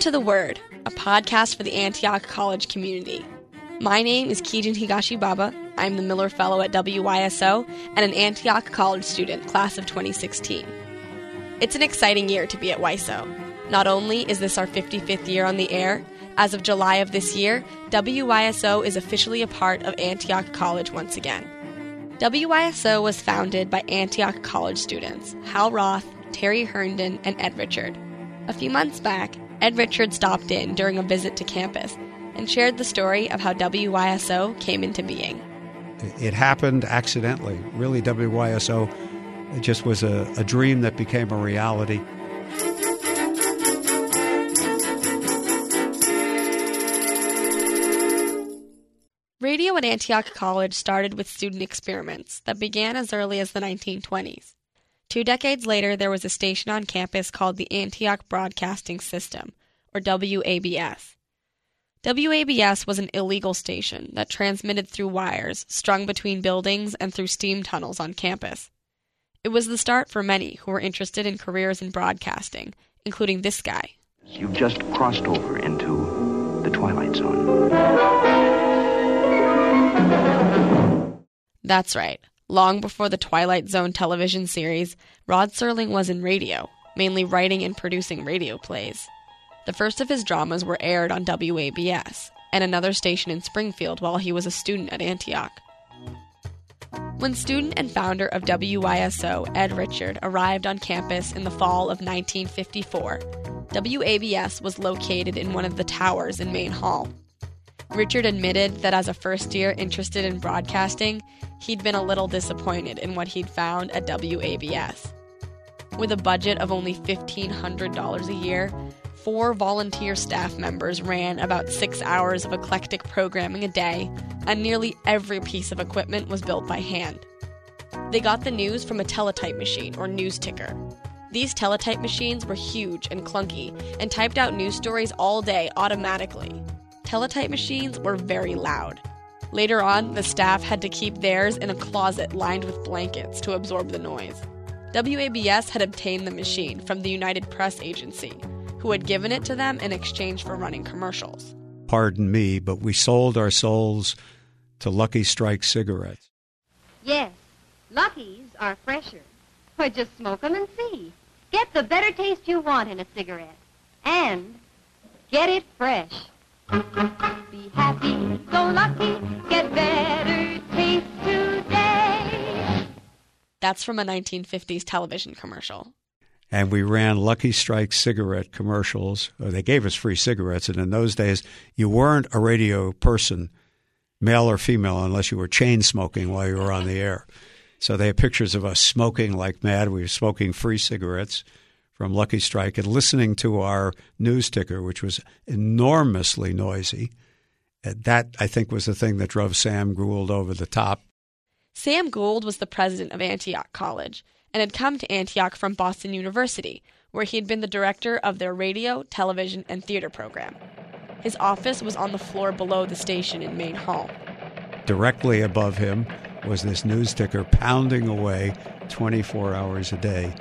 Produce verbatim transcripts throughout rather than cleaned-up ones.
to The Word, a podcast for the Antioch College community. My name is Kijin Higashibaba. I'm the Miller Fellow at W Y S O and an Antioch College student, class of twenty sixteen. It's an exciting year to be at W Y S O. Not only is this our fifty-fifth year on the air, as of July of this year, W Y S O is officially a part of Antioch College once again. W Y S O was founded by Antioch College students Hal Roth, Terry Herndon, and Ed Richard. A few months back, Ed Richard stopped in during a visit to campus and shared the story of how W Y S O came into being. It happened accidentally. Really, W Y S O it just was a, a dream that became a reality. Radio at Antioch College started with student experiments that began as early as the nineteen twenties. Two decades later, there was a station on campus called the Antioch Broadcasting System, or W A B S. W A B S was an illegal station that transmitted through wires strung between buildings and through steam tunnels on campus. It was the start for many who were interested in careers in broadcasting, including this guy. You've just crossed over into the Twilight Zone. That's right. Long before the Twilight Zone television series, Rod Serling was in radio, mainly writing and producing radio plays. The first of his dramas were aired on W A B S, and another station in Springfield while he was a student at Antioch. When student and founder of W Y S O, Ed Richard, arrived on campus in the fall of nineteen fifty-four, W A B S was located in one of the towers in Main Hall. Richard admitted that as a first-year interested in broadcasting, he'd been a little disappointed in what he'd found at W A B S. With a budget of only fifteen hundred dollars a year, four volunteer staff members ran about six hours of eclectic programming a day, and nearly every piece of equipment was built by hand. They got the news from a teletype machine, or news ticker. These teletype machines were huge and clunky, and typed out news stories all day automatically. Teletype machines were very loud. Later on, the staff had to keep theirs in a closet lined with blankets to absorb the noise. W A B S had obtained the machine from the United Press Agency, who had given it to them in exchange for running commercials. Pardon me, but we sold our souls to Lucky Strike cigarettes. Yes, Lucky's are fresher. Or just smoke 'em and see. Get the better taste you want in a cigarette. And get it fresh. Be happy, go lucky, get better taste today. That's from a nineteen fifties television commercial. And we ran Lucky Strike cigarette commercials. They gave us free cigarettes, and in those days, you weren't a radio person, male or female, unless you were chain smoking while you were on the air. So they had pictures of us smoking like mad. We were smoking free cigarettes from Lucky Strike and listening to our news ticker, which was enormously noisy. That, I think, was the thing that drove Sam Gould over the top. Sam Gould was the president of Antioch College and had come to Antioch from Boston University, where he had been the director of their radio, television, and theater program. His office was on the floor below the station in Main Hall. Directly above him was this news ticker pounding away twenty-four hours a day.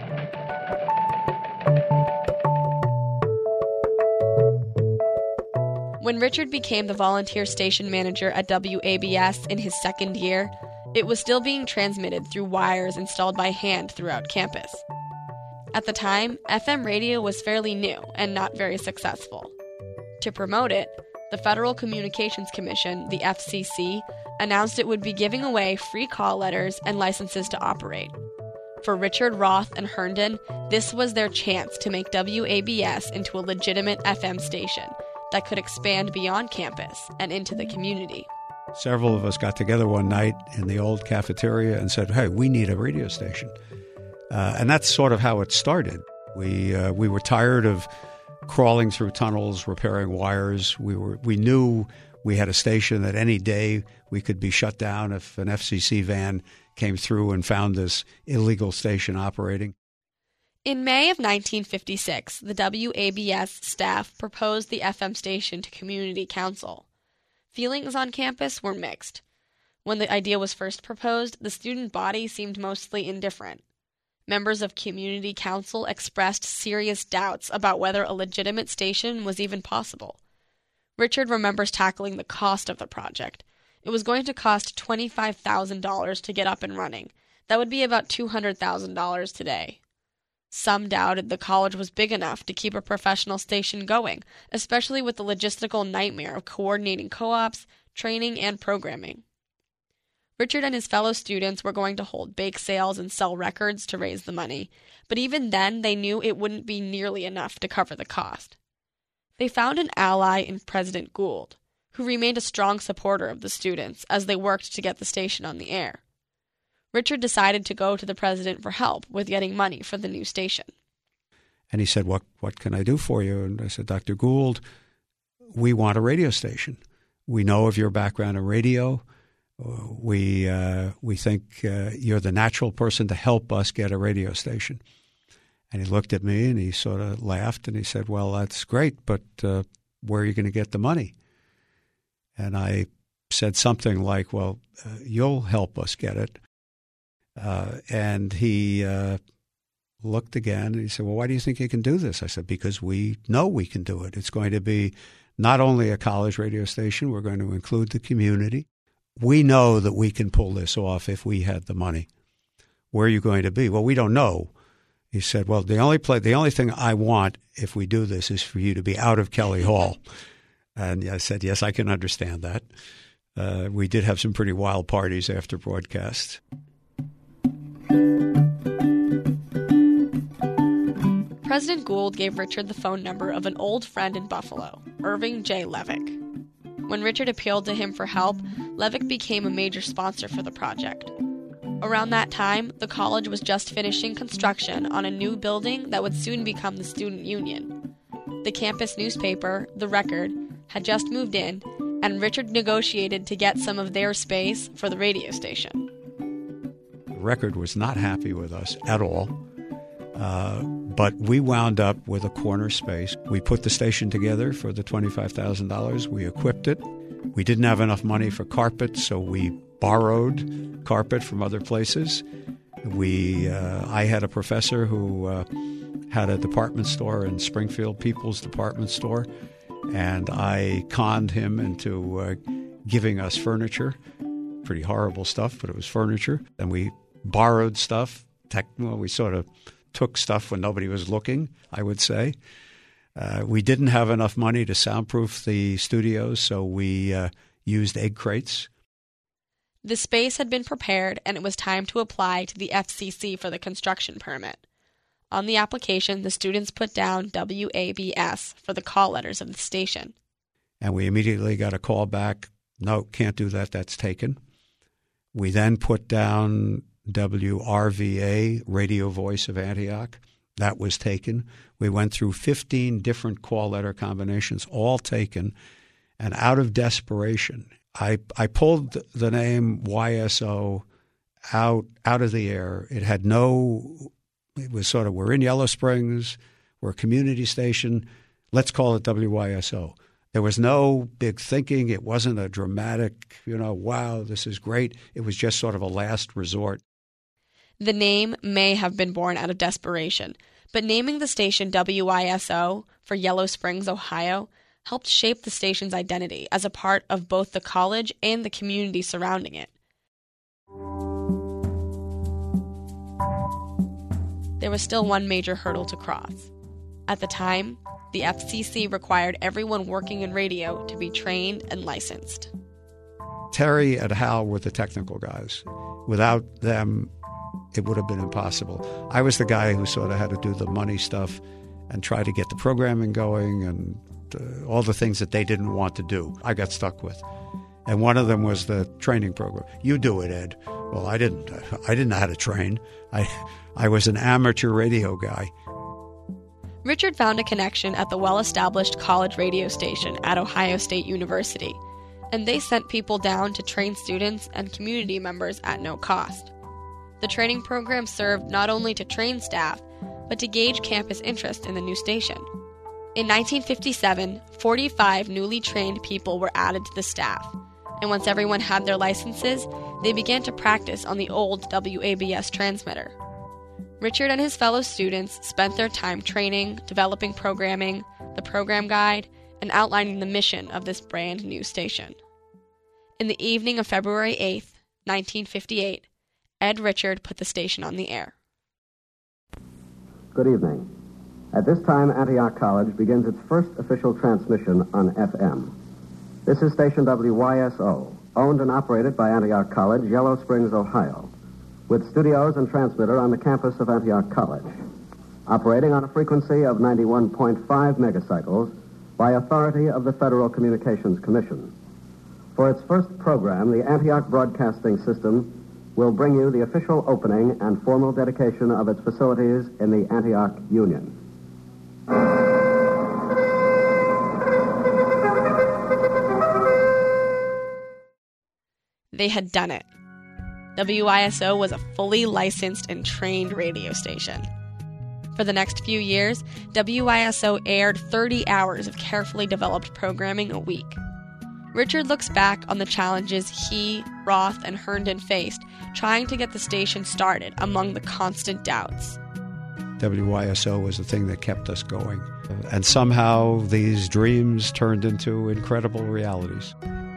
When Richard became the volunteer station manager at W A B S in his second year, it was still being transmitted through wires installed by hand throughout campus. At the time, F M radio was fairly new and not very successful. To promote it, the Federal Communications Commission, the F C C, announced it would be giving away free call letters and licenses to operate. For Richard, Roth, and Herndon, this was their chance to make W A B S into a legitimate F M station that could expand beyond campus and into the community. Several of us got together one night in the old cafeteria and said, hey, we need a radio station. Uh, and that's sort of how it started. We uh, we were tired of crawling through tunnels, repairing wires. We were we knew we had a station that any day we could be shut down if an F C C van came through and found this illegal station operating. In May of nineteen fifty-six, the W A B S staff proposed the F M station to Community Council. Feelings on campus were mixed. When the idea was first proposed, the student body seemed mostly indifferent. Members of Community Council expressed serious doubts about whether a legitimate station was even possible. Richard remembers tackling the cost of the project. It was going to cost twenty-five thousand dollars to get up and running. That would be about two hundred thousand dollars today. Some doubted the college was big enough to keep a professional station going, especially with the logistical nightmare of coordinating co-ops, training, and programming. Richard and his fellow students were going to hold bake sales and sell records to raise the money, but even then they knew it wouldn't be nearly enough to cover the cost. They found an ally in President Gould, who remained a strong supporter of the students as they worked to get the station on the air. Richard decided to go to the president for help with getting money for the new station. And he said, what, what can I do for you? And I said, Doctor Gould, we want a radio station. We know of your background in radio. We uh, we think uh, you're the natural person to help us get a radio station. And he looked at me and he sort of laughed and he said, well, that's great, but uh, where are you going to get the money? And I said something like, well, uh, you'll help us get it. Uh, and he uh, looked again and he said, well, why do you think you can do this? I said, because we know we can do it. It's going to be not only a college radio station, we're going to include the community. We know that we can pull this off if we had the money. Where are you going to be? Well, we don't know. He said, well, the only play, the only thing I want if we do this is for you to be out of Kelly Hall. And I said, yes, I can understand that. Uh, we did have some pretty wild parties after broadcast. President Gould gave Richard the phone number of an old friend in Buffalo, Irving J. Levick. When Richard appealed to him for help, Levick became a major sponsor for the project. Around that time, the college was just finishing construction on a new building that would soon become the Student Union. The campus newspaper, The Record, had just moved in, and Richard negotiated to get some of their space for the radio station. The Record was not happy with us at all, uh, but we wound up with a corner space. We put the station together for the twenty-five thousand dollars. We equipped it. We didn't have enough money for carpet, so we borrowed carpet from other places. We, uh, I had a professor who uh, had a department store in Springfield, People's Department Store, and I conned him into uh, giving us furniture. Pretty horrible stuff, but it was furniture. And we borrowed stuff. Tech, well, we sort of took stuff when nobody was looking, I would say. Uh, we didn't have enough money to soundproof the studios, so we uh, used egg crates. The space had been prepared, and it was time to apply to the F C C for the construction permit. On the application, the students put down W A B S for the call letters of the station. And we immediately got a call back, no, can't do that, that's taken. We then put down W R V A, Radio Voice of Antioch. That was taken. We went through fifteen different call letter combinations, all taken. And out of desperation, I I pulled the name Y S O out out of the air. It had no, it was sort of, we're in Yellow Springs, we're a community station, let's call it W Y S O. There was no big thinking. It wasn't a dramatic, you know, wow, this is great. It was just sort of a last resort. The name may have been born out of desperation, but naming the station W Y S O for Yellow Springs, Ohio, helped shape the station's identity as a part of both the college and the community surrounding it. There was still one major hurdle to cross. At the time, the F C C required everyone working in radio to be trained and licensed. Terry and Hal were the technical guys. Without them, it would have been impossible. I was the guy who sort of had to do the money stuff and try to get the programming going and uh, all the things that they didn't want to do, I got stuck with. And one of them was the training program. You do it, Ed. Well, I didn't. I didn't know how to train. I, I was an amateur radio guy. Richard found a connection at the well-established college radio station at Ohio State University, and they sent people down to train students and community members at no cost. The training program served not only to train staff, but to gauge campus interest in the new station. In nineteen fifty-seven, forty-five newly trained people were added to the staff, and once everyone had their licenses, they began to practice on the old W A B S transmitter. Richard and his fellow students spent their time training, developing programming, the program guide, and outlining the mission of this brand new station. In the evening of February eighth, nineteen fifty-eight, Ed Richard put the station on the air. Good evening. At this time, Antioch College begins its first official transmission on F M. This is station W Y S O, owned and operated by Antioch College, Yellow Springs, Ohio, with studios and transmitter on the campus of Antioch College, operating on a frequency of ninety-one point five megacycles by authority of the Federal Communications Commission. For its first program, the Antioch Broadcasting System will bring you the official opening and formal dedication of its facilities in the Antioch Union. They had done it. W I S O was a fully licensed and trained radio station. For the next few years, W I S O aired thirty hours of carefully developed programming a week. Richard looks back on the challenges he, Roth, and Herndon faced trying to get the station started among the constant doubts. W Y S O was the thing that kept us going. And somehow these dreams turned into incredible realities.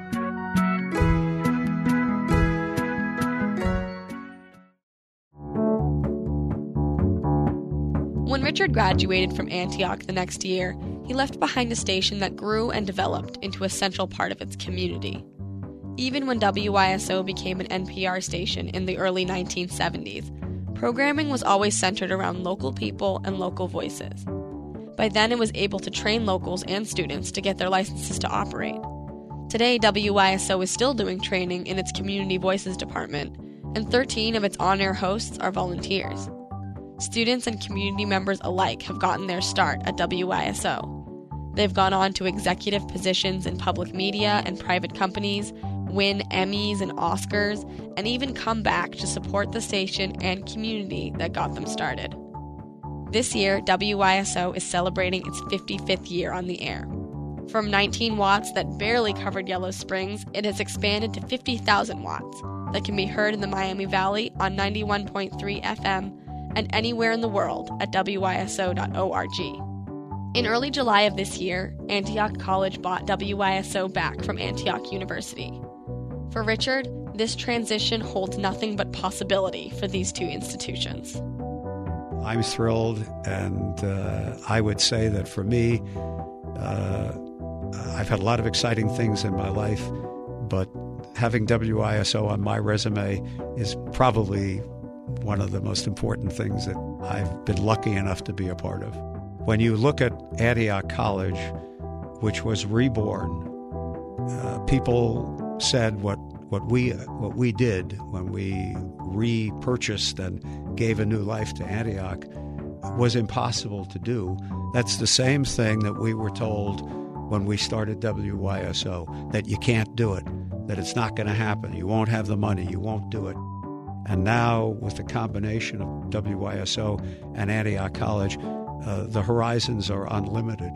When Richard graduated from Antioch the next year, he left behind a station that grew and developed into a central part of its community. Even when W Y S O became an N P R station in the early nineteen seventies, programming was always centered around local people and local voices. By then, it was able to train locals and students to get their licenses to operate. Today, W Y S O is still doing training in its Community Voices department, and thirteen of its on-air hosts are volunteers. Students and community members alike have gotten their start at W Y S O. They've gone on to executive positions in public media and private companies, win Emmys and Oscars, and even come back to support the station and community that got them started. This year, W Y S O is celebrating its fifty-fifth year on the air. From nineteen watts that barely covered Yellow Springs, it has expanded to fifty thousand watts that can be heard in the Miami Valley on ninety-one point three F M and anywhere in the world at W Y S O dot org. In early July of this year, Antioch College bought W Y S O back from Antioch University. For Richard, this transition holds nothing but possibility for these two institutions. I'm thrilled, and uh, I would say that for me, uh, I've had a lot of exciting things in my life, but having W I S O on my resume is probably one of the most important things that I've been lucky enough to be a part of. When you look at Antioch College, which was reborn, uh, people said what what we what we did when we repurchased and gave a new life to Antioch was impossible to do. That's the same thing that we were told when we started W Y S O, that you can't do it, that it's not going to happen, you won't have the money, you won't do it. And now, with the combination of W Y S O and Antioch College, uh, the horizons are unlimited.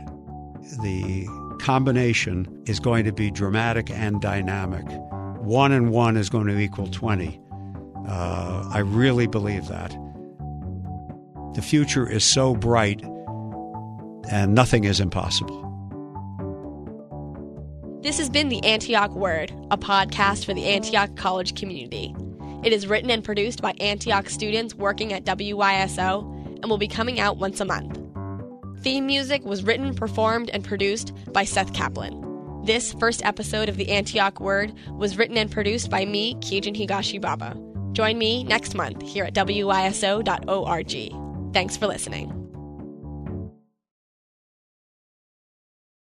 The combination is going to be dramatic and dynamic. One and one is going to equal twenty. Uh, I really believe that. The future is so bright, and nothing is impossible. This has been The Antioch Word, a podcast for the Antioch College community. It is written and produced by Antioch students working at W Y S O and will be coming out once a month. Theme music was written, performed, and produced by Seth Kaplan. This first episode of The Antioch Word was written and produced by me, Kijin Higashibaba. Join me next month here at W Y S O dot org. Thanks for listening.